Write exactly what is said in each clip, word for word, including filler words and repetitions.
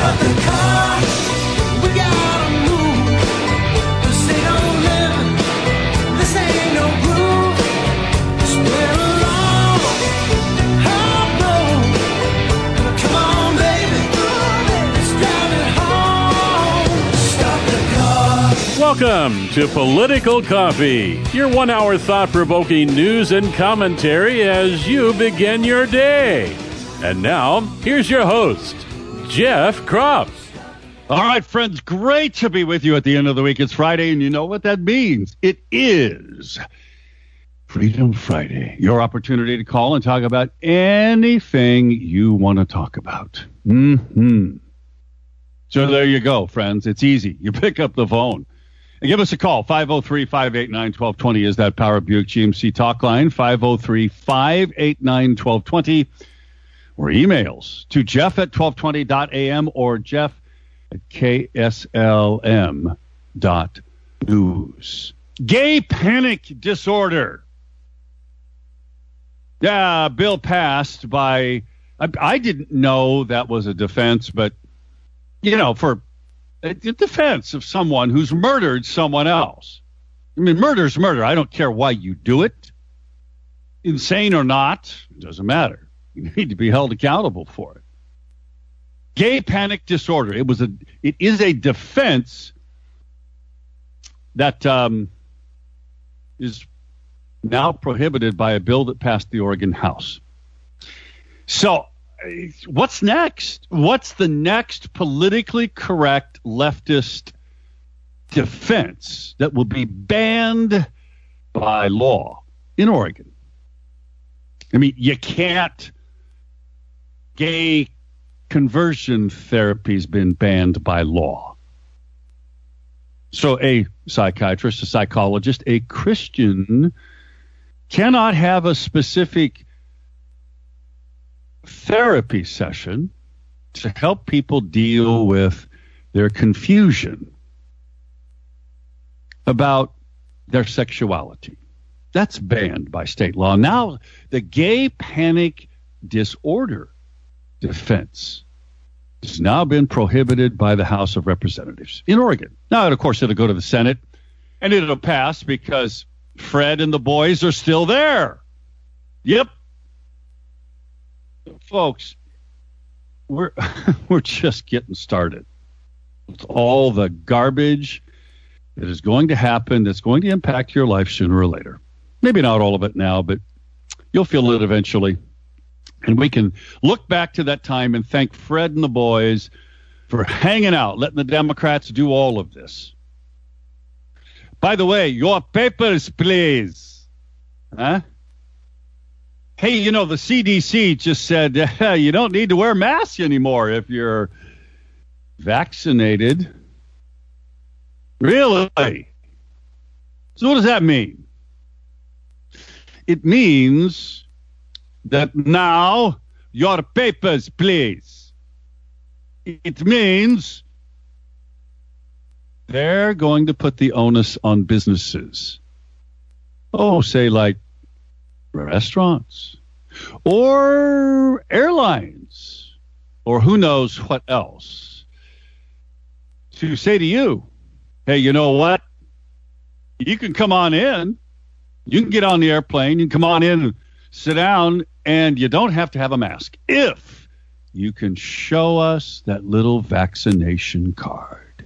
Start the car, we gotta move. This ain't no living, this ain't no groove. It's been a long, hard road. Come on, baby, let's drive it home. Start the car. Welcome to Political Coffee, your one-hour thought-provoking news and commentary as you begin your day. And now, here's your host, Jeff Kropf. All right, friends, great to be with you at the end of the week. It's Friday, and you know what that means. It is Freedom Friday, your opportunity to call and talk about anything you want to talk about. Mm-hmm. So there you go, friends. It's easy. You pick up the phone and give us a call. five oh three, five eight nine, one two two zero is that Power Buick G M C talk line. five oh three, five eight nine, one two two zero. Or emails to Jeff at twelve twenty dot a m or Jeff at K S L M dot news. Gay panic disorder. Yeah, bill passed by, I, I didn't know that was a defense, but, you know, for a defense of someone who's murdered someone else. I mean, murder's murder. I don't care why you do it. Insane or not, it doesn't matter. You need to be held accountable for it. Gay panic disorder. It was a. It is a defense that um, is now prohibited by a bill that passed the Oregon House. So, what's next? What's the next politically correct leftist defense that will be banned by law in Oregon? I mean, you can't. Gay conversion therapy's been banned by law. So a psychiatrist, a psychologist, a Christian cannot have a specific therapy session to help people deal with their confusion about their sexuality. That's banned by state law. Now, the gay panic disorder defense has now been prohibited by the House of Representatives in Oregon. Now, of course, it'll go to the Senate, and it'll pass because Fred and the boys are still there. Yep. Folks, we're we're just getting started. With all the garbage that is going to happen, that's going to impact your life sooner or later. Maybe not all of it now, but you'll feel it eventually. And we can look back to that time and thank Fred and the boys for hanging out, letting the Democrats do all of this. By the way, your papers, please. Huh? Hey, you know, the C D C just said uh, you don't need to wear masks anymore if you're vaccinated. Really? So what does that mean? It means that now, your papers, please. It means they're going to put the onus on businesses. Oh, say like restaurants or airlines or who knows what else. To say to you, hey, you know what? You can come on in. You can get on the airplane. You can come on in and sit down, and you don't have to have a mask if you can show us that little vaccination card.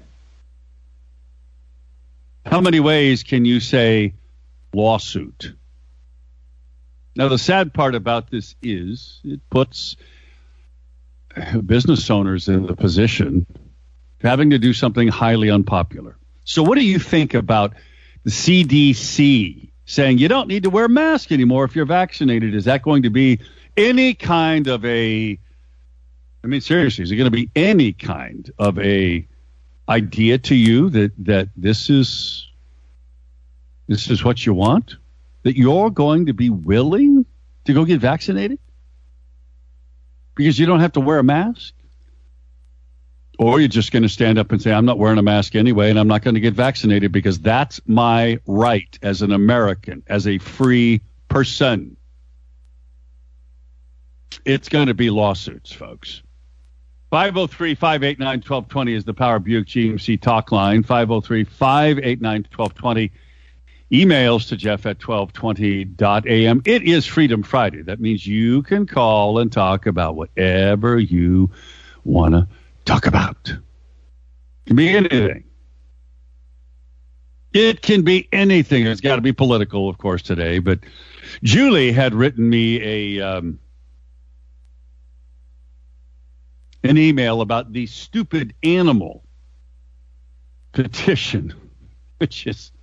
How many ways can you say lawsuit? Now, the sad part about this is it puts business owners in the position of having to do something highly unpopular. So what do you think about the C D C saying you don't need to wear a mask anymore if you're vaccinated? Is that going to be any kind of a, I mean, seriously, is it going to be any kind of a idea to you that, that this is, this is what you want? That you're going to be willing to go get vaccinated? Because you don't have to wear a mask? Or you're just going to stand up and say, I'm not wearing a mask anyway, and I'm not going to get vaccinated because that's my right as an American, as a free person. It's going to be lawsuits, folks. five oh three, five eight nine, one two two zero is the Power Buick G M C talk line. five oh three, five eight nine, one two two zero. Emails to Jeff at twelve twenty dot a m. It is Freedom Friday. That means you can call and talk about whatever you want to talk about. It can be anything. It can be anything. It's got to be political, of course, today. But Julie had written me a um, an email about the stupid animal petition, which is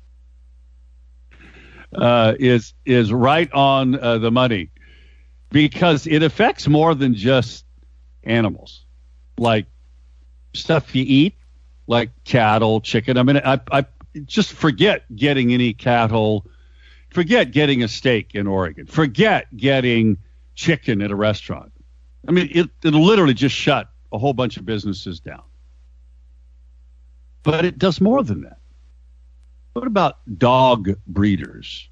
uh, is is right on uh, the money, because it affects more than just animals, like stuff you eat, like cattle, chicken. I mean, I, I just forget getting any cattle, forget getting a steak in Oregon, forget getting chicken at a restaurant. I mean, it, it'll literally just shut a whole bunch of businesses down. But it does more than that. What about dog breeders?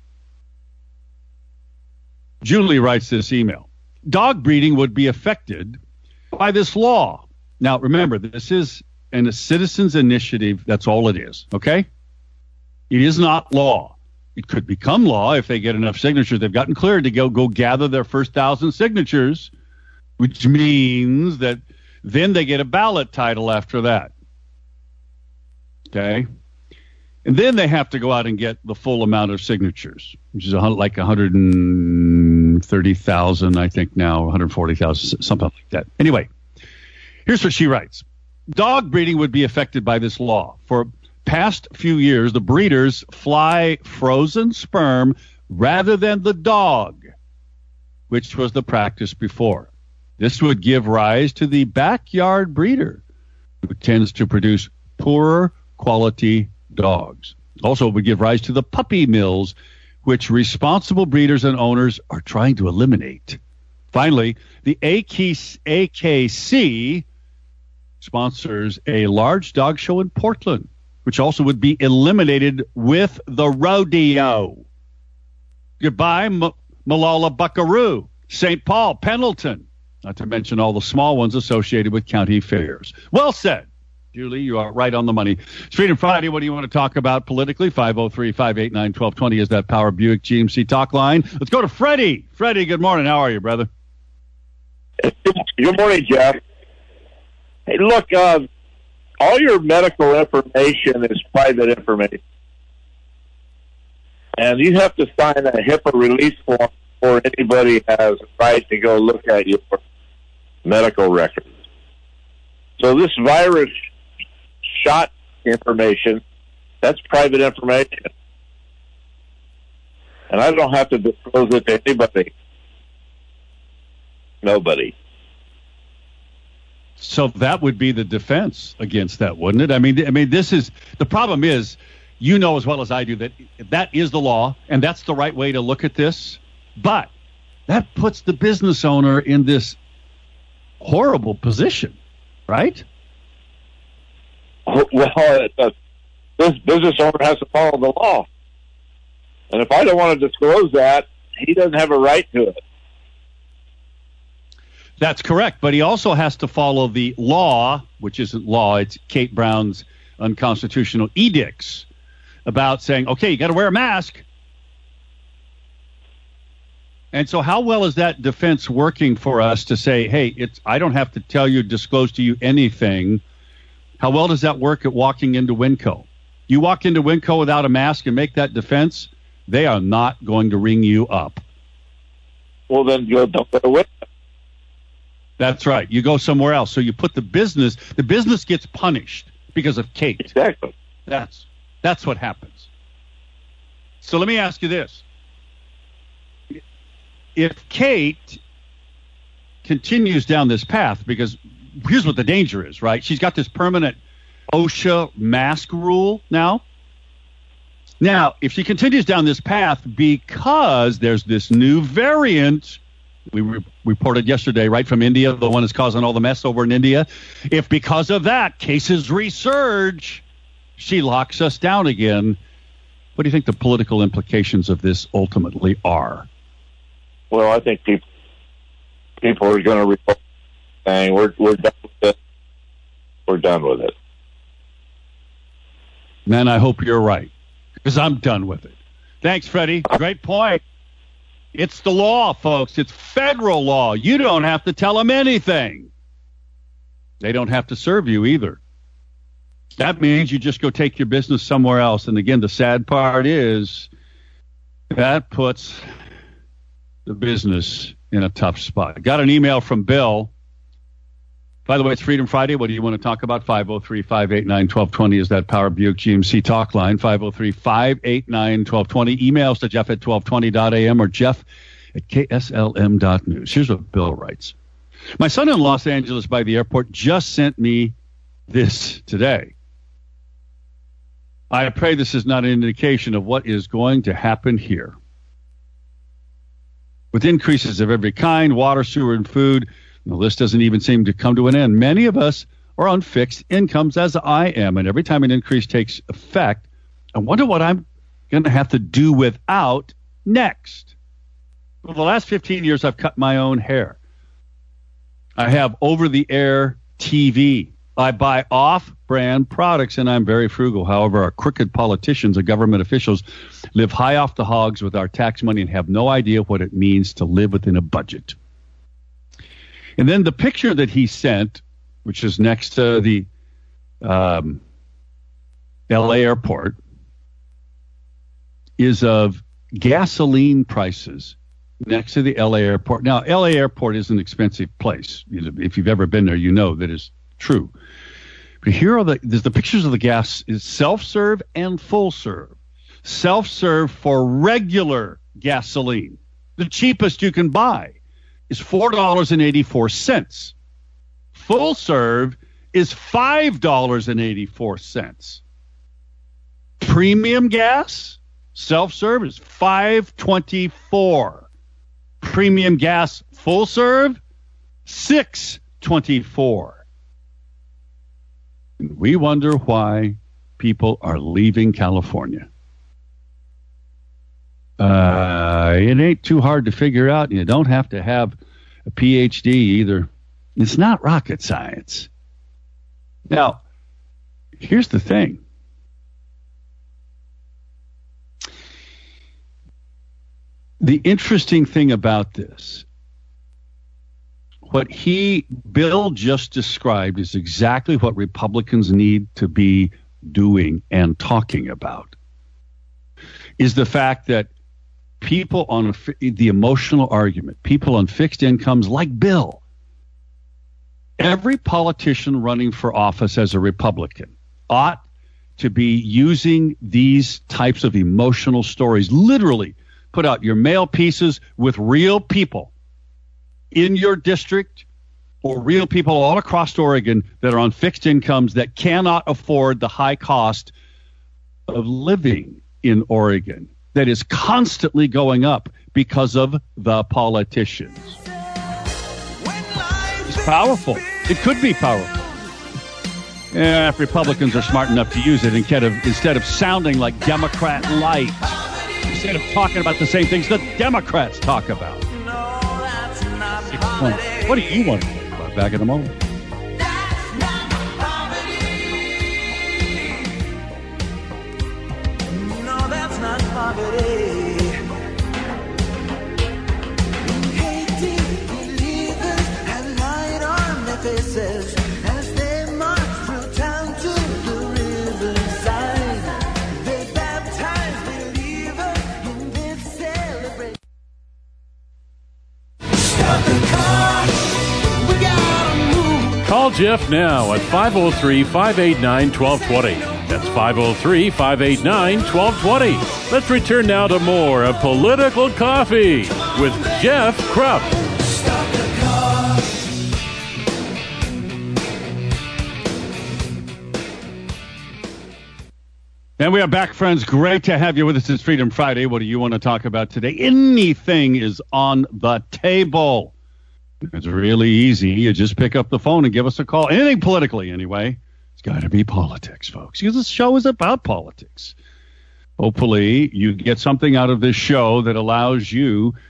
Julie writes this email. Dog breeding would be affected by this law. Now, remember, this is an, a citizen's initiative. That's all it is, okay? It is not law. It could become law if they get enough signatures. They've gotten cleared to go, go gather their first thousand signatures, which means that then they get a ballot title after that. Okay? And then they have to go out and get the full amount of signatures, which is like one hundred thirty thousand, I think now, one hundred forty thousand, something like that. Anyway, here's what she writes. Dog breeding would be affected by this law. For past few years, the breeders fly frozen sperm rather than the dog, which was the practice before. This would give rise to the backyard breeder, who tends to produce poorer quality dogs. Also, it would give rise to the puppy mills, which responsible breeders and owners are trying to eliminate. Finally, the A K C sponsors a large dog show in Portland, which also would be eliminated with the rodeo. Goodbye, M- Malala Buckaroo, Saint Paul, Pendleton, not to mention all the small ones associated with county fairs. Well said, Julie. You are right on the money. It's Freedom Friday. What do you want to talk about politically? five oh three, five eight nine, one two two zero is that Power Buick G M C talk line. Let's go to Freddie. Freddie, good morning. How are you, brother? Good morning, Jeff. Hey, look, uh, all your medical information is private information. And you have to sign a HIPAA release form before anybody has a right to go look at your medical records. So this virus shot information, that's private information. And I don't have to disclose it to anybody. Nobody. So that would be the defense against that, wouldn't it? I mean, I mean, this is the problem is, you know as well as I do that that is the law, and that's the right way to look at this. But that puts the business owner in this horrible position, right? Well, uh, this business owner has to follow the law. And if I don't want to disclose that, he doesn't have a right to it. That's correct, but he also has to follow the law, which isn't law, it's Kate Brown's unconstitutional edicts about saying, okay, you got to wear a mask. And so how well is that defense working for us to say, hey, it's I don't have to tell you, disclose to you anything? How well does that work at walking into Winco? You walk into Winco without a mask and make that defense, they are not going to ring you up. Well, then you don't go to Winco. That's right. You go somewhere else. So you put the business, the business gets punished because of Kate. Exactly. That's that's what happens. So let me ask you this. If Kate continues down this path, because here's what the danger is, right? She's got this permanent OSHA mask rule now. Now, if she continues down this path because there's this new variant, we re- reported yesterday, right, from India, the one that's causing all the mess over in India. If because of that, cases resurge, she locks us down again. What do you think the political implications of this ultimately are? Well, I think people people are going to report saying we're we're done with it. We're done with it. Man, I hope you're right, because I'm done with it. Thanks, Freddie. Great point. It's the law, folks. It's federal law. You don't have to tell them anything. They don't have to serve you either. That means you just go take your business somewhere else. And again, the sad part is that puts the business in a tough spot. Got an email from Bill. By the way, it's Freedom Friday. What do you want to talk about? five oh three, five eight nine, one two two zero is that Power Buick G M C talk line. five oh three, five eight nine, one two two zero. Emails to Jeff at twelve twenty dot a m or Jeff at K S L M dot news. Here's what Bill writes. My son in Los Angeles by the airport just sent me this today. I pray this is not an indication of what is going to happen here. With increases of every kind, water, sewer, and food, the list doesn't even seem to come to an end. Many of us are on fixed incomes, as I am, and every time an increase takes effect, I wonder what I'm going to have to do without next. For the last fifteen years, I've cut my own hair. I have over-the-air T V. I buy off-brand products, and I'm very frugal. However, our crooked politicians and government officials live high off the hogs with our tax money and have no idea what it means to live within a budget. And then the picture that he sent, which is next to the um, L A airport, is of gasoline prices next to the L A airport. Now, L A airport is an expensive place. If you've ever been there, you know that is true. But here are the there's the pictures of the gas is self-serve and full-serve. Self-serve for regular gasoline, the cheapest you can buy, is four dollars and eighty-four cents. Full-serve is five dollars and eighty-four cents. Premium gas, self-serve, is five dollars and twenty-four cents. Premium gas, full-serve, six dollars and twenty-four cents. We wonder why people are leaving California. Uh, it ain't too hard to figure out. You don't have to have a P H D either. It's not rocket science. Now, here's the thing. The interesting thing about this, what he, Bill just described is exactly what Republicans need to be doing and talking about, is the fact that people on a, the emotional argument, people on fixed incomes like Bill, every politician running for office as a Republican ought to be using these types of emotional stories, literally put out your mail pieces with real people in your district or real people all across Oregon that are on fixed incomes that cannot afford the high cost of living in Oregon that is constantly going up because of the politicians. It's powerful. It could be powerful. Yeah, if Republicans are smart enough to use it instead of, instead of sounding like Democrat light, instead of talking about the same things that Democrats talk about. What do you want to talk about? Back in a moment. No, that's not poverty. Hating believers have light on their faces as they march through town to the riverside. They baptize believers in this celebration. Stop the car. We gotta move. Call Jeff now at five oh three, five eight nine, one two two zero. That's five oh three, five eight nine, one two two zero. Let's return now to more of Political Coffee with Jeff Krupp. Stop the car. And we are back, friends. Great to have you with us. It's Freedom Friday. What do you want to talk about today? Anything is on the table. It's really easy. You just pick up the phone and give us a call. Anything politically, anyway. It's got to be politics, folks, because this show is about politics. Hopefully, you get something out of this show that allows you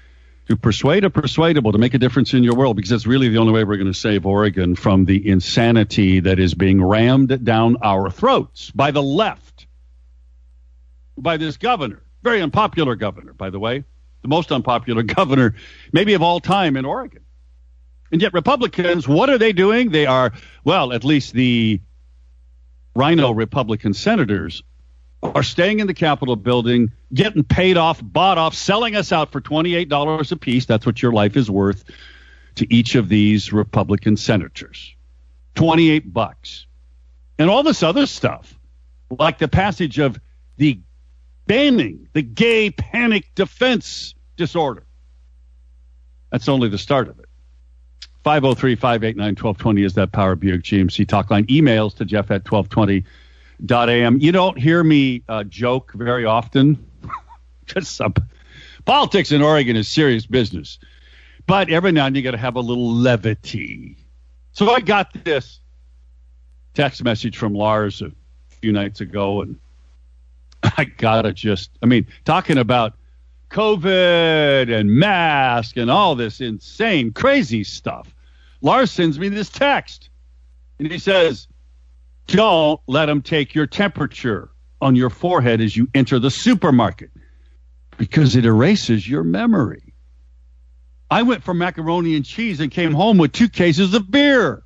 to persuade a persuadable to make a difference in your world, because it's really the only way we're going to save Oregon from the insanity that is being rammed down our throats by the left, by this governor. Very unpopular governor, by the way. The most unpopular governor, maybe of all time in Oregon. And yet Republicans, what are they doing? They are, well, at least the Rhino Republican senators are staying in the Capitol building, getting paid off, bought off, selling us out for twenty-eight dollars a piece. That's what your life is worth to each of these Republican senators. twenty-eight bucks. And all this other stuff, like the passage of the banning the gay panic defense disorder. That's only the start of it. five oh three, five eight nine, one two two zero is that Power Buick G M C talk line. Emails to Jeff at twelve twenty dot a m. You don't hear me uh, joke very often. Just uh, politics in Oregon is serious business. But every now and then you got to have a little levity. So I got this text message from Lars a few nights ago, and I got to just, I mean, talking about COVID and mask and all this insane, crazy stuff. Lars sends me this text, and he says, don't let them take your temperature on your forehead as you enter the supermarket, because it erases your memory. I went for macaroni and cheese and came home with two cases of beer.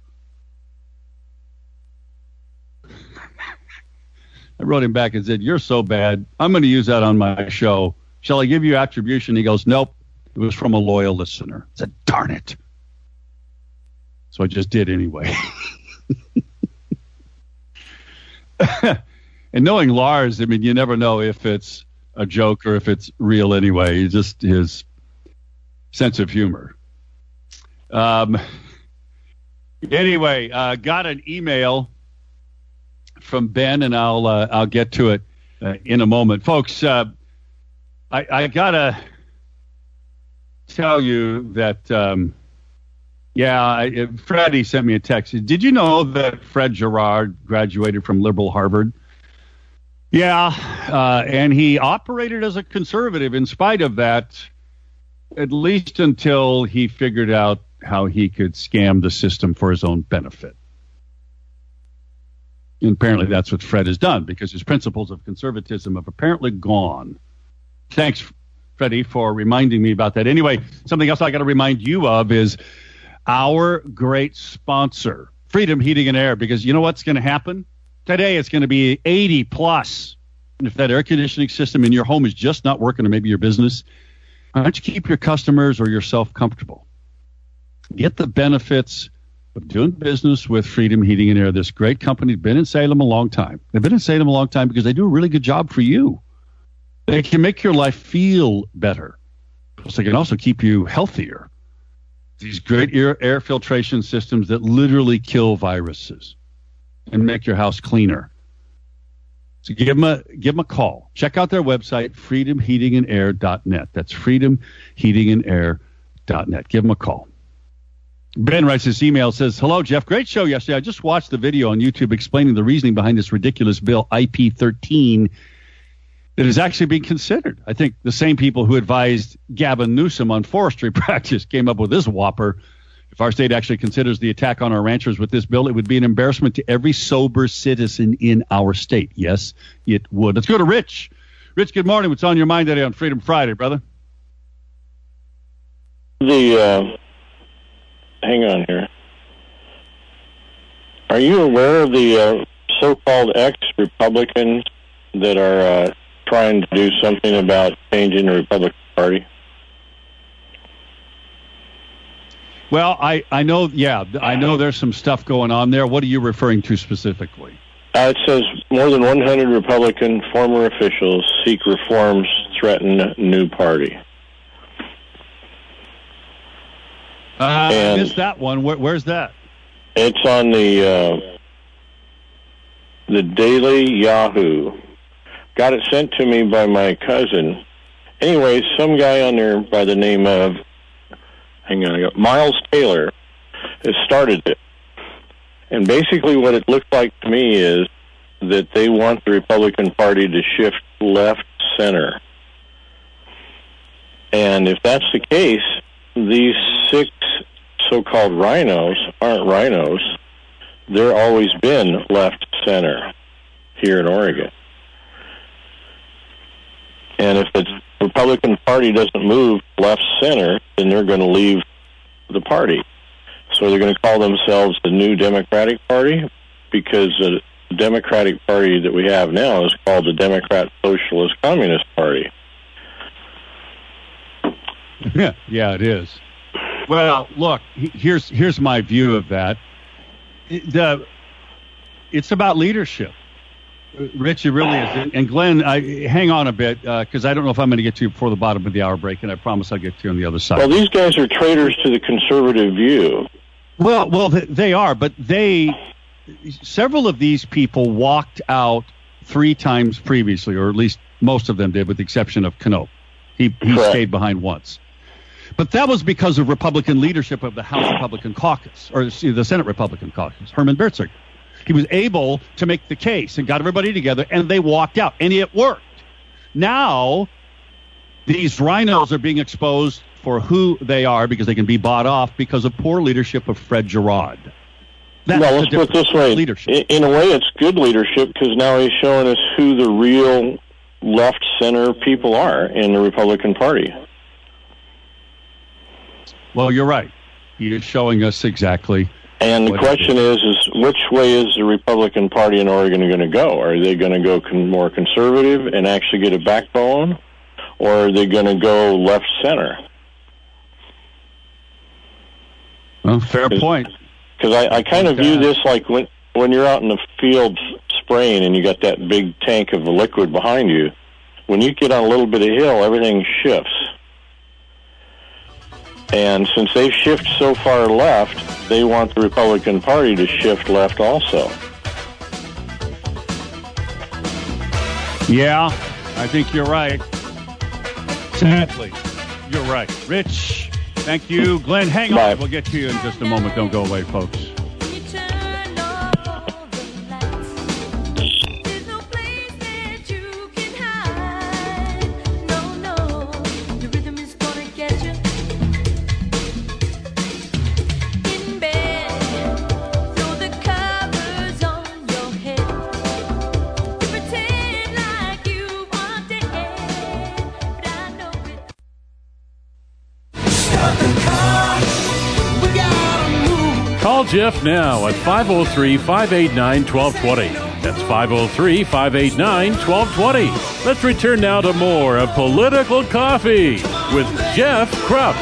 I wrote him back and said, you're so bad. I'm going to use that on my show. Shall I give you attribution? He goes, nope. It was from a loyal listener. I said, darn it. So I just did anyway. And knowing Lars, I mean, you never know if it's a joke or if it's real anyway. Just his sense of humor. Um. Anyway, uh, got an email from Ben, and I'll uh, I'll get to it uh, in a moment, folks. Uh, I, I gotta tell you that, um, yeah, I, Freddie sent me a text. Did you know that Fred Gerard graduated from liberal Harvard? Yeah, uh, and he operated as a conservative in spite of that, at least until he figured out how he could scam the system for his own benefit. And apparently that's what Fred has done, because his principles of conservatism have apparently gone. Thanks, Freddie, for reminding me about that. Anyway, something else I got to remind you of is our great sponsor, Freedom Heating and Air, because you know what's going to happen? Today it's going to be eighty plus. And if that air conditioning system in your home is just not working, or maybe your business, why don't you keep your customers or yourself comfortable? Get the benefits of doing business with Freedom Heating and Air. This great company, been in Salem a long time. They've been in Salem a long time because they do a really good job for you. They can make your life feel better. Plus, they can also keep you healthier. These great air, air filtration systems that literally kill viruses and make your house cleaner. So give them a give them a call. Check out their website, freedom heating and air dot net. That's freedom heating and air dot net. Give them a call. Ben writes this email, says, hello, Jeff. Great show yesterday. I just watched the video on YouTube explaining the reasoning behind this ridiculous bill, I P thirteen, that is actually being considered. I think the same people who advised Gavin Newsom on forestry practice came up with this whopper. If our state actually considers the attack on our ranchers with this bill, it would be an embarrassment to every sober citizen in our state. Yes, it would. Let's go to Rich. Rich, good morning. What's on your mind today on Freedom Friday, brother? The, uh, hang on here. Are you aware of the uh, so-called ex-Republicans that are uh, trying to do something about changing the Republican Party? Well, I, I know, yeah, I know there's some stuff going on there. What are you referring to specifically? Uh, it says more than one hundred Republican former officials seek reforms, threaten new party. Uh, I missed that one. Where, where's that? It's on the uh, the Daily Yahoo. Got it sent to me by my cousin. Anyways, some guy on there by the name of, hang on, I got Miles Taylor has started it. And basically what it looks like to me is that they want the Republican Party to shift left center. And if that's the case, these six so-called rhinos aren't rhinos. They're always been left center here in Oregon. And if the Republican Party doesn't move left center, then they're going to leave the party. So they're going to call themselves the New Democratic Party, because the Democratic Party that we have now is called the Democrat Socialist Communist Party. Yeah, yeah, it is. Well, look, here's here's my view of that. The it's about leadership, Rich. It really is. And Glenn, I, hang on a bit, because uh, I don't know if I'm going to get to you before the bottom of the hour break, and I promise I'll get to you on the other side. Well, these guys are traitors to the conservative view. Well, well, they are, but they several of these people walked out three times previously, or at least most of them did, with the exception of Knopp. He he Correct. stayed behind once. But that was because of Republican leadership of the House Republican Caucus, or excuse, the Senate Republican Caucus, Herman Bertziger. He was able to make the case and got everybody together, and they walked out, and it worked. Now, these rhinos are being exposed for who they are because they can be bought off because of poor leadership of Fred Gerard. That's well, let's put it this way. Leadership. In, in a way, it's good leadership, because now he's showing us who the real left-center people are in the Republican Party. Well, you're right. He is showing us exactly. And the question is, is which way is the Republican Party in Oregon going to go? Are they going to go con- more conservative and actually get a backbone, or are they going to go left-center? Well, fair Cause, point. Because I, I kind of view this like when when you're out in the field spraying and you got that big tank of liquid behind you. When you get on a little bit of hill, everything shifts. And since they shift so far left, they want the Republican Party to shift left also. Yeah, I think you're right. Sadly, you're right. Rich, thank you. Glenn, hang on. Bye. We'll get to you in just a moment. Don't go away, folks. Call Jeff now at five oh three, five eight nine, one two two zero. That's five oh three, five eight nine, one two two zero. Let's return now to more of Political Coffee with Jeff Krupp.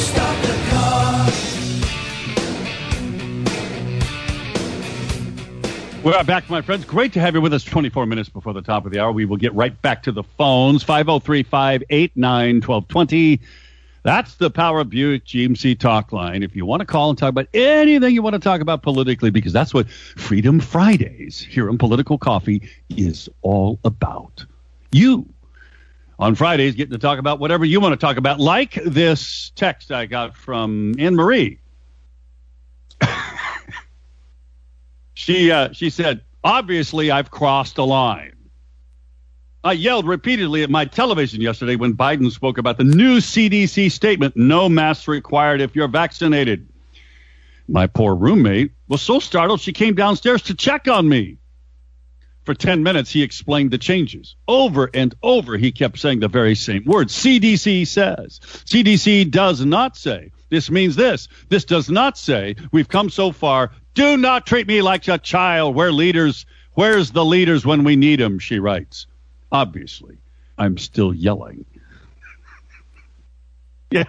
We're back, my friends. Great to have you with us twenty-four minutes before the top of the hour. We will get right back to the phones. five oh three, five eight nine, one two two zero. That's the Power Buick G M C talk line. If you want to call and talk about anything you want to talk about politically, because that's what Freedom Fridays here on Political Coffee is all about. You, on Fridays, getting to talk about whatever you want to talk about, like this text I got from Anne Marie. she, uh, she said, obviously, I've crossed a line. I yelled repeatedly at my television yesterday when Biden spoke about the new C D C statement, no masks required if you're vaccinated. My poor roommate was so startled she came downstairs to check on me. For ten minutes, he explained the changes. Over and over, he kept saying the very same words. C D C says. C D C does not say. This means this. This does not say. We've come so far. Do not treat me like a child. We're leaders. Where's the leaders when we need them, she writes. Obviously, I'm still yelling. Yeah.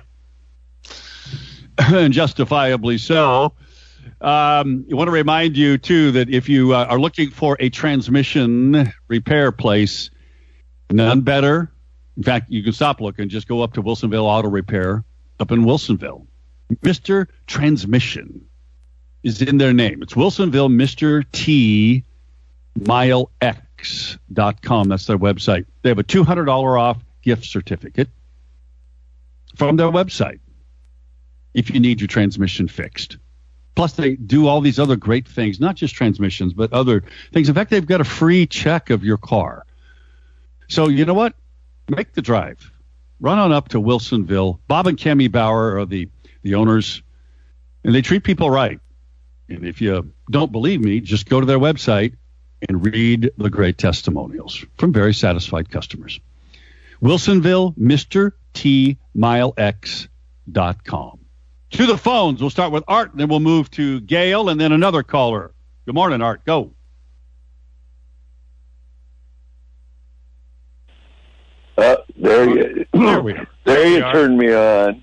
And justifiably so. Um, I want to remind you, too, that if you uh, are looking for a transmission repair place, none better. In fact, you can stop looking. Just go up to Wilsonville Auto Repair up in Wilsonville. Mister Transmission is in their name. It's Wilsonville Mister T Mile X. Dot com. That's their website. They have a two hundred dollars off gift certificate from their website if you need your transmission fixed. Plus, they do all these other great things, not just transmissions, but other things. In fact, they've got a free check of your car. So you know what? Make the drive. run on up to Wilsonville. Bob and Kemi Bauer are the, the owners, and they treat people right. And if you don't believe me, just go to their website and read the great testimonials from very satisfied customers. Wilsonville, Mister T Mile X dot com. To the phones. We'll start with Art, and then we'll move to Gail, and then another caller. Good morning, Art. Go. Uh, there you, there we are. There you are. turned me on.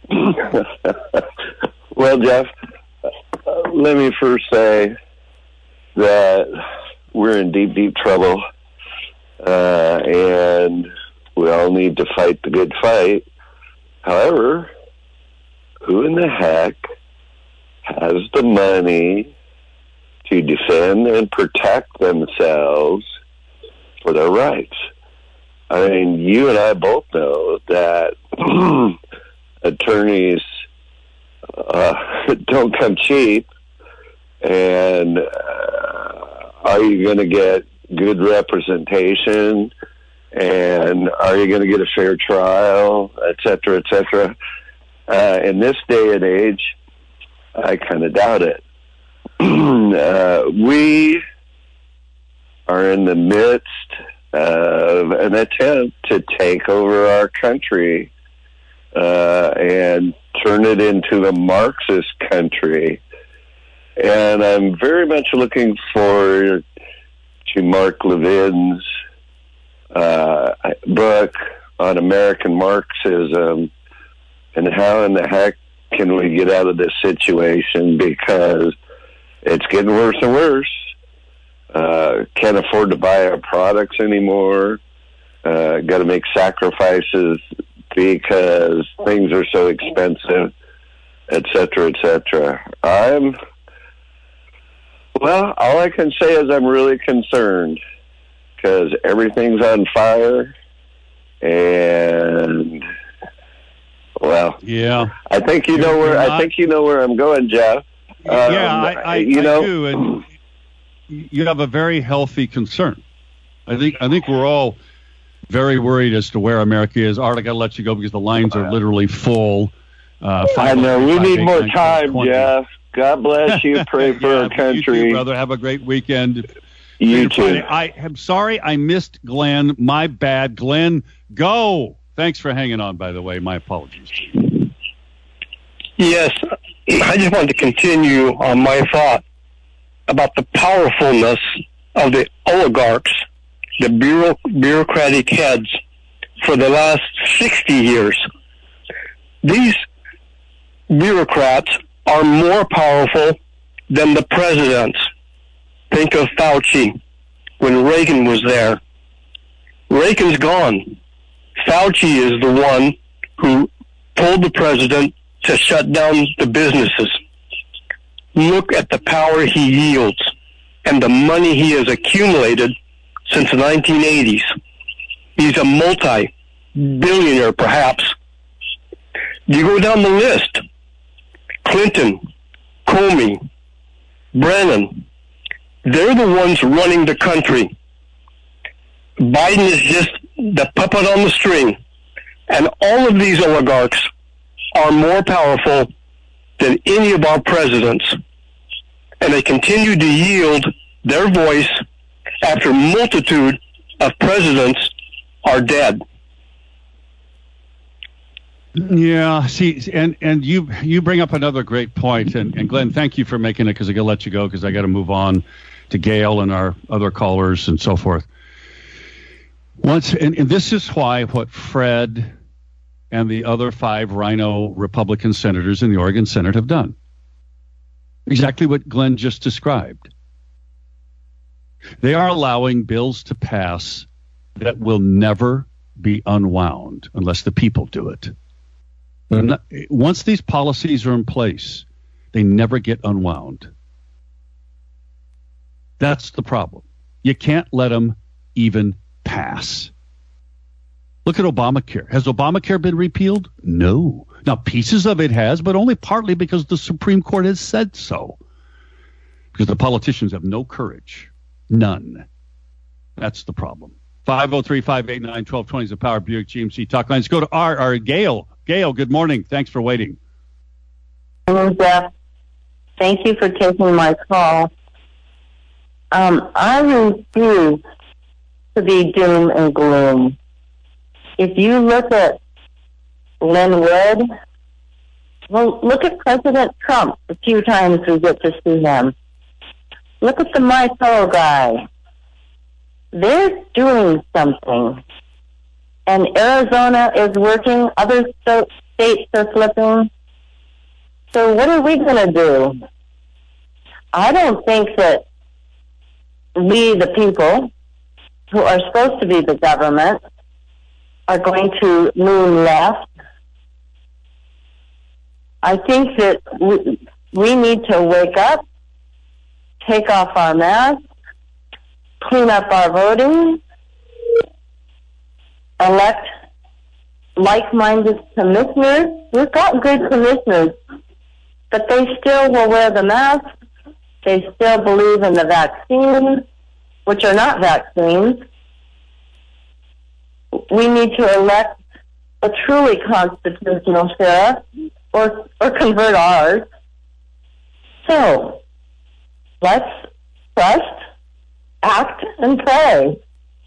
Well, Jeff, uh, let me first say that we're in deep, deep trouble, uh, and we all need to fight the good fight. However, who in the heck has the money to defend and protect themselves for their rights? I mean, you and I both know that attorneys uh, don't come cheap, and uh, are you going to get good representation, and are you going to get a fair trial, et cetera, et cetera? Uh, in this day and age, I kind of doubt it. uh, we are in the midst of an attempt to take over our country uh, and turn it into a Marxist country. And I'm very much looking forward to Mark Levin's uh, book on American Marxism and how in the heck can we get out of this situation, because it's getting worse and worse. Uh, can't afford to buy our products anymore. Uh, got to make sacrifices because things are so expensive, et cetera, et cetera. I'm, well, all I can say is I'm really concerned because everything's on fire, and well, yeah, I think you know where I think you know where I'm going, Jeff. Yeah, um, I, I, you I know, do, and you have a very healthy concern. I think I think we're all very worried as to where America is. Art, I got to let you go because the lines are literally full. Uh, I know we need more time, Jeff. God bless you. Pray for yeah, our country, you too, brother. Have a great weekend. You too. Friday. I am sorry I missed Glenn. My bad, Glenn. Go. Thanks for hanging on. By the way, my apologies. Yes, I just wanted to continue on my thought about the powerfulness of the oligarchs, the bureau- bureaucratic heads for the last sixty years. These bureaucrats are more powerful than the presidents. Think of Fauci when Reagan was there. Reagan's gone. Fauci is the one who told the president to shut down the businesses. Look at the power he yields and the money he has accumulated since the nineteen eighties. He's a multi-billionaire, perhaps. You go down the list. Clinton, Comey, Brennan, they're the ones running the country. Biden is just the puppet on the string. And all of these oligarchs are more powerful than any of our presidents. And they continue to yield their voice after multitude of presidents are dead. Yeah, see, and and you you bring up another great point, and, and Glenn, thank you for making it, because I got to let you go because I got to move on to Gail and our other callers and so forth. Once, and, and this is why what Fred and the other five Rhino Republican senators in the Oregon Senate have done. Exactly what Glenn just described. They are allowing bills to pass that will never be unwound unless the people do it. Not, once these policies are in place, they never get unwound. That's the problem. You can't let them even pass. Look at Obamacare. Has Obamacare been repealed? No. Now, pieces of it has, but only partly because the Supreme Court has said so. Because the politicians have no courage. None. That's the problem. five oh three, five eight nine, one two two zero is the Power Buick G M C talk line. Let's go to our, our Gail. Gail, good morning. Thanks for waiting. Hello, Jeff. Thank you for taking my call. Um, I refuse to be doom and gloom. If you look at Lynn Wood, well, look at President Trump the few times we get to see him. Look at the My Pillow guy. They're doing something. And Arizona is working. Other st- states are flipping. So what are we going to do? I don't think that we, the people, who are supposed to be the government, are going to move left. I think that we, we need to wake up, take off our masks, clean up our voting, elect like-minded commissioners. We've got good commissioners, but they still will wear the mask. They still believe in the vaccines, which are not vaccines. We need to elect a truly constitutional sheriff or, or convert ours. So, let's trust, act, and pray.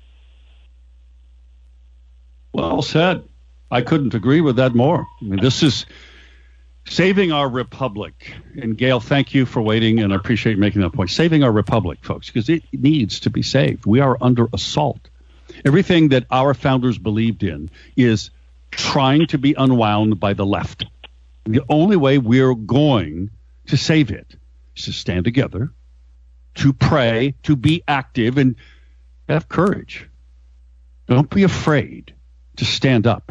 Well said. I couldn't agree with that more. I mean, this is saving our republic. And Gail, thank you for waiting, and I appreciate making that point. Saving our republic, folks, because it needs to be saved. We are under assault. Everything that our founders believed in is trying to be unwound by the left. The only way we're going to save it is to stand together, to pray, to be active, and have courage. Don't be afraid to stand up.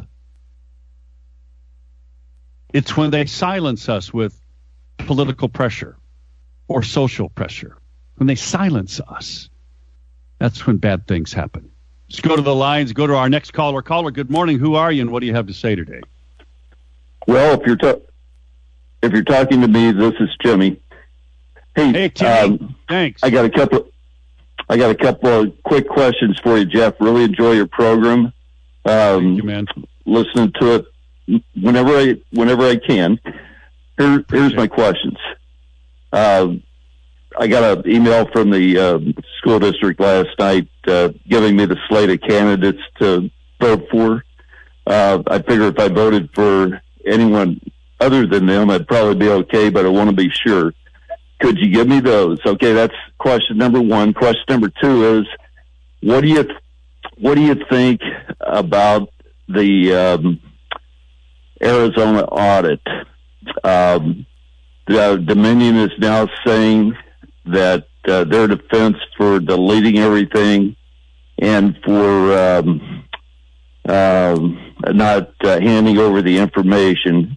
It's when they silence us with political pressure or social pressure, when they silence us, that's when bad things happen. Let's go to the lines, go to our next caller. Caller, good morning. Who are you, and what do you have to say today? Well, if you're ta- if you're talking to me, this is Jimmy. Hey, Hey, Timmy. um, Thanks. I got a couple. I got a couple of quick questions for you, Jeff. Really enjoy your program. Um, Thank you, man. Listening to it whenever I whenever I can. Here, here's my questions. Uh, I got an email from the uh, school district last night uh, giving me the slate of candidates to vote for. Uh, I figure if I voted for anyone other than them, I'd probably be okay, but I want to be sure. Could you give me those? Okay, that's question number one. Question number two is, what do you what do you think about the um, Arizona audit? Um, the Dominion is now saying that uh, their defense for deleting everything and for um, um, not uh, handing over the information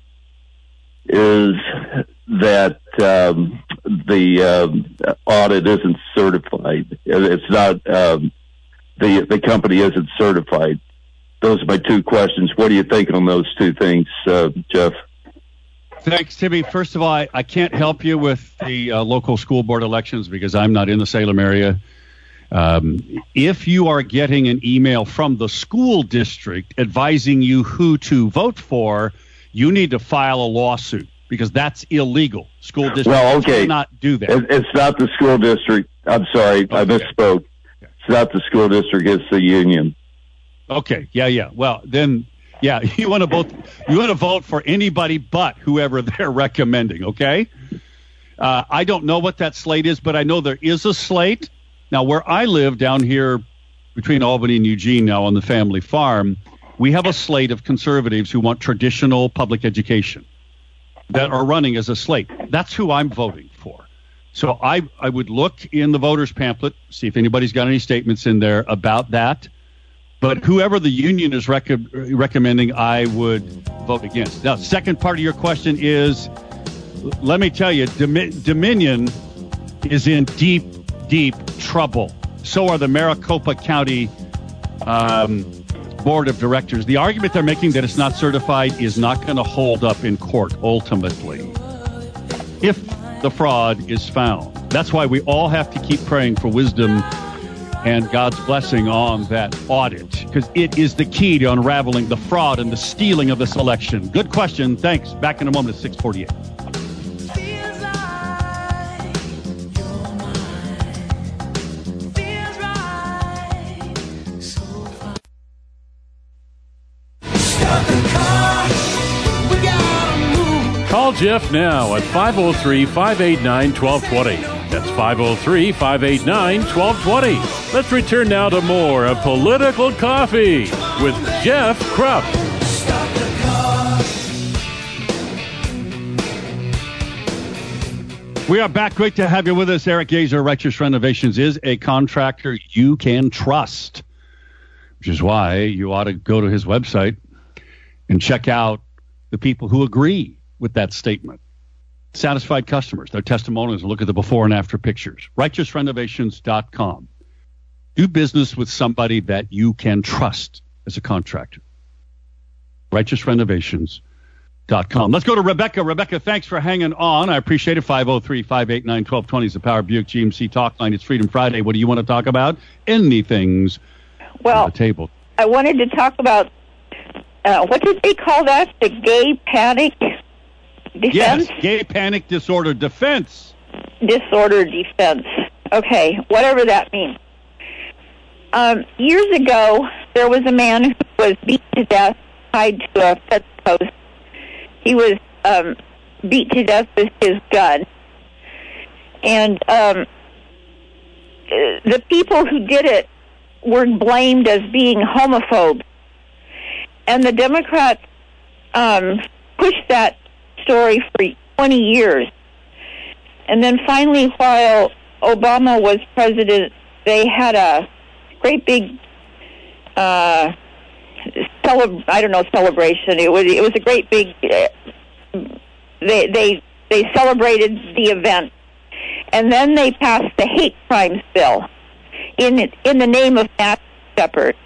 is that um, the um, audit isn't certified. It's not um, the the company isn't certified. Those are my two questions. What do you think on those two things, uh, Jeff? Thanks, Timmy. First of all, I, I can't help you with the uh, local school board elections because I'm not in the Salem area. Um, if you are getting an email from the school district advising you who to vote for, you need to file a lawsuit because that's illegal. School district well, okay. cannot do that. It, it's not the school district. I'm sorry, okay. I misspoke. Okay. It's not the school district. It's the union. Okay. Yeah. Yeah. Well, then. Yeah, you want to vote. You want to vote for anybody but whoever they're recommending. Okay. Uh, I don't know what that slate is, but I know there is a slate. Now, where I live down here between Albany and Eugene, now on the family farm, we have a slate of conservatives who want traditional public education that are running as a slate. That's who I'm voting for. So I I would look in the voters pamphlet, see if anybody's got any statements in there about that. But whoever the union is rec- recommending, I would vote against. Now, second part of your question is, let me tell you, Dom- Dominion is in deep, deep trouble. So are the Maricopa County um, Board of Directors. The argument they're making that it's not certified is not going to hold up in court, ultimately, if the fraud is found. That's why we all have to keep praying for wisdom and God's blessing on that audit, because it is the key to unraveling the fraud and the stealing of this election. Good question. Thanks. Back in a moment at six forty-eight. Feels like you're mine. Feels right. So far. Start the car. We gotta move. Call Jeff now at five oh three, five eight nine, one two two zero. That's five oh three, five eight nine, one two two zero. Let's return now to more of Political Coffee with Jeff Krupp. Start the car. We are back. Great to have you with us. Eric Gazer, Righteous Renovations, is a contractor you can trust, which is why you ought to go to his website and check out the people who agree with that statement. Satisfied customers, their testimonials, look at the before and after pictures. righteous renovations dot com. Do business with somebody that you can trust as a contractor. righteous renovations dot com. Let's go to Rebecca. Rebecca, thanks for hanging on. I appreciate it. five oh three, five eight nine, one two two zero is the Power Buick G M C talk line. It's Freedom Friday. What do you want to talk about? Anything's Well, on the table. I wanted to talk about, uh, what did they call that? The gay panic defense? Yes, gay panic disorder defense. Disorder defense. Okay, whatever that means. Um, years ago, there was a man who was beat to death, tied to a fence post. He was um, beat to death with his gun. And um, the people who did it were blamed as being homophobes. And the Democrats um, pushed that story for twenty years. And then finally, while Obama was president, they had a great big, uh, celeb- I don't know, celebration. It was it was a great big. Uh, they they they celebrated the event, and then they passed the hate crimes bill in in the name of Matt Shepard.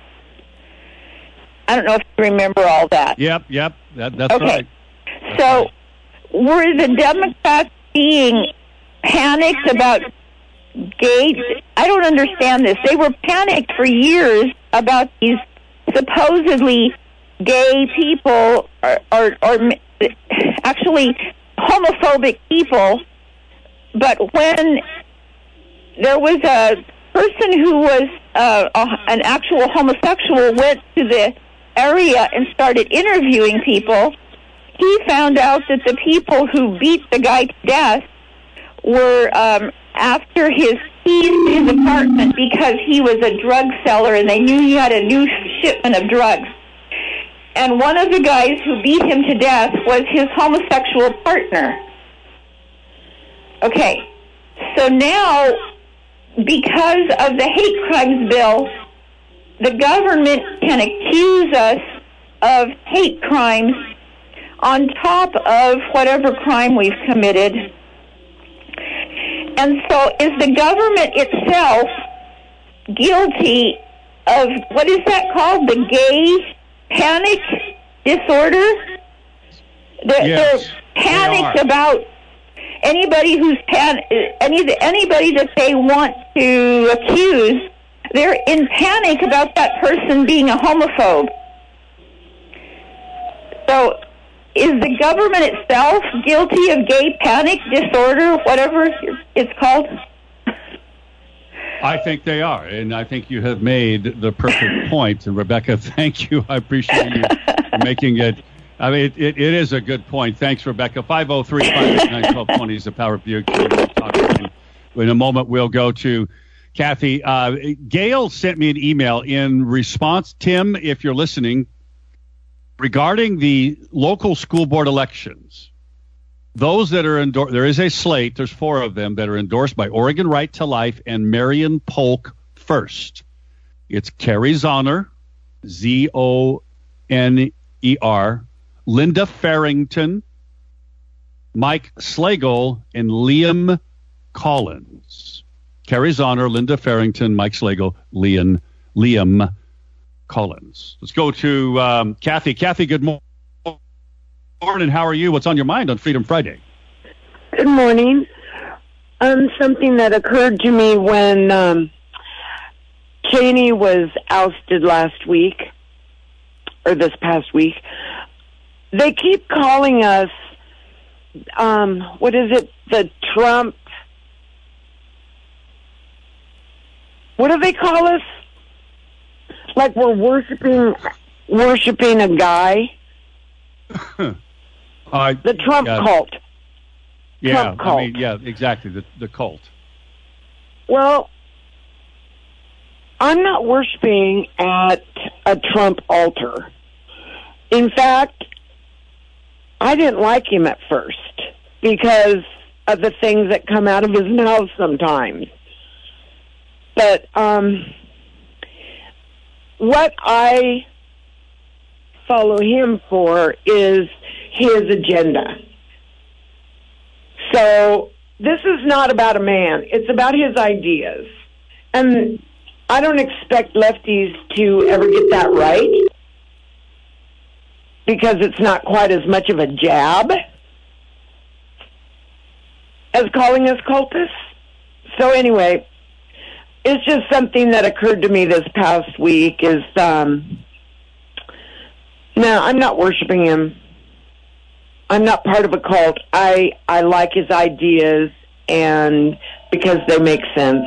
I don't know if you remember all that. Yep, yep, that, that's okay. right. So, were the Democrats being panicked about gay? I don't understand this. They were panicked for years about these supposedly gay people, or, or, or actually homophobic people. But when there was a person who was uh, a, an actual homosexual went to the area and started interviewing people, he found out that the people who beat the guy to death were um, after his keys to his apartment because he was a drug seller and they knew he had a new shipment of drugs. And one of the guys who beat him to death was his homosexual partner. Okay, so now, because of the hate crimes bill, the government can accuse us of hate crimes on top of whatever crime we've committed. And so is the government itself guilty of, what is that called, the gay panic disorder? They're, Yes, they're panicked they are. about anybody who's pan- any anybody that they want to accuse. They're in panic about that person being a homophobe. So is the government itself guilty of gay panic disorder, whatever it's called? I think they are, and I think you have made the perfect point. And Rebecca, thank you. I appreciate you making it. I mean, it, it, it is a good point. Thanks, Rebecca. five oh three, five eight nine, one two two zero is the Power Buick. In a moment, we'll go to Kathy. Uh, Gail sent me an email in response. Tim, if you're listening, regarding the local school board elections, those that are endorsed, there is a slate, there's four of them that are endorsed by Oregon Right to Life and Marion Polk First. It's Carrie Zoner, Z O N E R, Linda Farrington, Mike Slagle, and Liam Collins. Carrie Zoner, Linda Farrington, Mike Slagle, Liam, Liam Collins. Let's go to um, Kathy. Kathy, good mo- morning. How are you? What's on your mind on Freedom Friday? Good morning. Um, something that occurred to me when um, Cheney was ousted last week, or this past week. They keep calling us, um, what is it, the Trump, what do they call us? Like we're worshiping, worshiping a guy? uh, the Trump yeah. cult. Yeah, Trump cult. I mean, yeah, exactly, the, the cult. Well, I'm not worshiping at a Trump altar. In fact, I didn't like him at first because of the things that come out of his mouth sometimes. But um, what I follow him for is his agenda. So this is not about a man. It's about his ideas. And I don't expect lefties to ever get that right because it's not quite as much of a jab as calling us cultists. So anyway, it's just something that occurred to me this past week is, um, no, I'm not worshiping him. I'm not part of a cult. I, I like his ideas and because they make sense.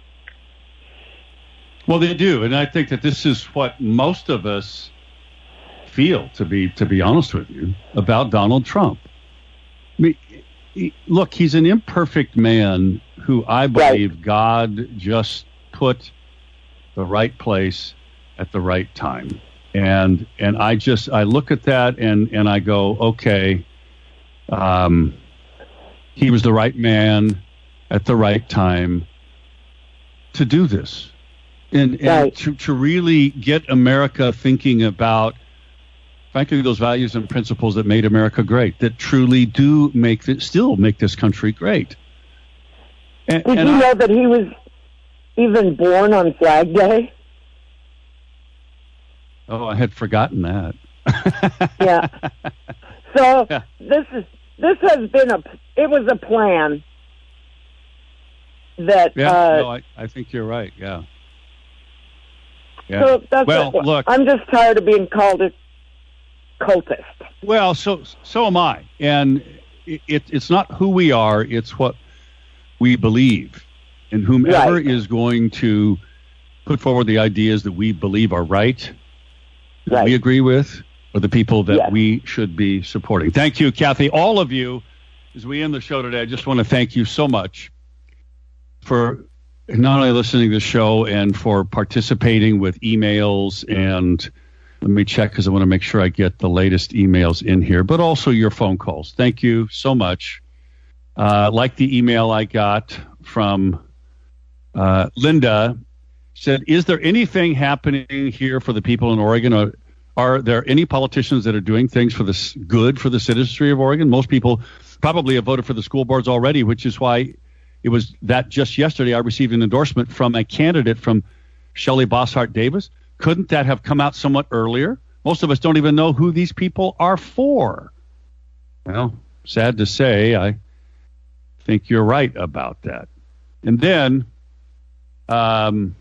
Well, they do, and I think that this is what most of us feel, to be to be honest with you, about Donald Trump. I mean, he, look, he's an imperfect man who I believe right. God just put the right place at the right time, and and I just I look at that and and I go, okay, um, he was the right man at the right time to do this. And, and right. to, to really get America thinking about, frankly, those values and principles that made America great, that truly do make this, still make this country great. And, Did and you I, know that he was even born on Flag Day? Oh, I had forgotten that. Yeah. So yeah. this is this has been a it was a plan that. Yeah, uh, no, I, I think you're right. Yeah. Yeah. So that's well, it. look, I'm just tired of being called a cultist. Well, so so am I, and it, it it's not who we are; it's what we believe, and whomever Right. is going to put forward the ideas that we believe are right, that Right. we agree with, are the people that Yes. we should be supporting. Thank you, Kathy. All of you, as we end the show today, I just want to thank you so much for not only listening to the show and for participating with emails, and let me check because I want to make sure I get the latest emails in here, but also your phone calls. Thank you so much. Uh, like the email I got from uh, Linda, said, is there anything happening here for the people in Oregon? Are, are there any politicians that are doing things for the good for the citizenry of Oregon? Most people probably have voted for the school boards already, which is why it was that just yesterday I received an endorsement from a candidate from Shelley Bosshart Davis. Couldn't that have come out somewhat earlier? Most of us don't even know who these people are for. Well, sad to say, I think you're right about that. And then, um,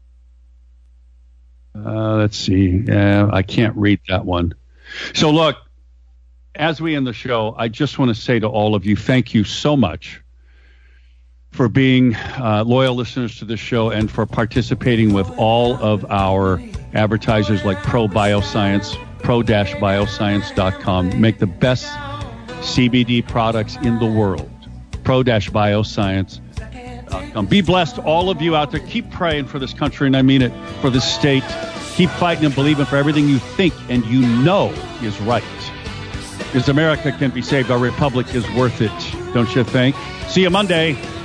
uh, let's see. Uh, I can't read that one. So look, as we end the show, I just want to say to all of you, thank you so much for being uh, loyal listeners to this show and for participating with all of our advertisers like Pro Bioscience, pro dash bioscience dot com. Make the best C B D products in the world. pro dash bioscience dot com. Be blessed, all of you out there. Keep praying for this country, and I mean it, for this state. Keep fighting and believing for everything you think and you know is right. Because America can be saved. Our republic is worth it, don't you think? See you Monday.